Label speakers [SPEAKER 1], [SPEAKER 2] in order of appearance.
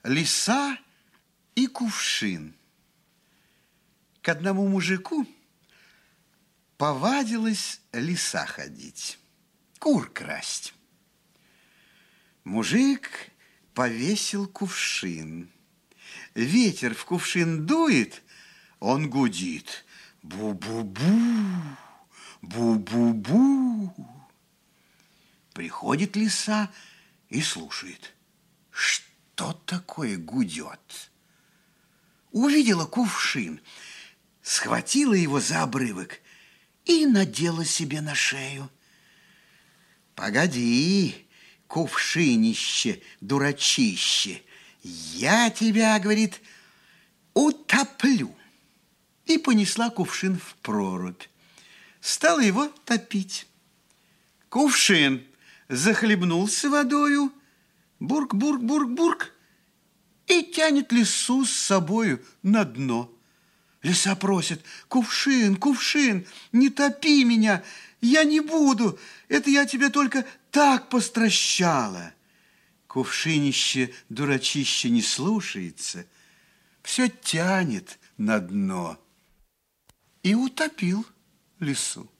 [SPEAKER 1] Лиса и кувшин. К одному мужику повадилась лиса ходить, кур красть. Мужик повесил кувшин. Ветер в кувшин дует, он гудит. Бу-бу-бу, бу-бу-бу. Приходит лиса и слушает. Что такое гудет? Увидела кувшин, схватила его за обрывок и надела себе на шею. Погоди, кувшинище, дурачище, я тебя, говорит, утоплю. И понесла кувшин в прорубь. Стала его топить. Кувшин захлебнулся водою, бурк-бурк-бурк-бурк, и тянет лису с собою на дно. Лиса просит: кувшин, кувшин, не топи меня, я не буду, это я тебе только так постращала. Кувшинище, дурачище, не слушается, все тянет на дно и утопил лису.